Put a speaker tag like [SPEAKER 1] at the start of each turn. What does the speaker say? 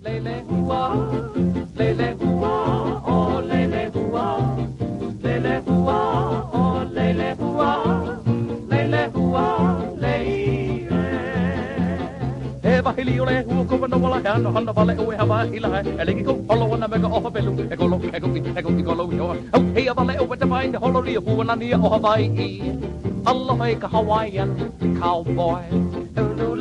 [SPEAKER 1] Lele hua, lele hua, oh lele hua, lele hua, oh lele hua, lele hua, lele. E wahili o le hua ko wana wala he ano hana wale o e hawa ila he. E leki ko holo wana mega o hapelu. E kolo i kolo i hoa. Au hei a wale o wete vai ne holo ria hua nani o Hawaii. Allah ka Hawaiian cowboy.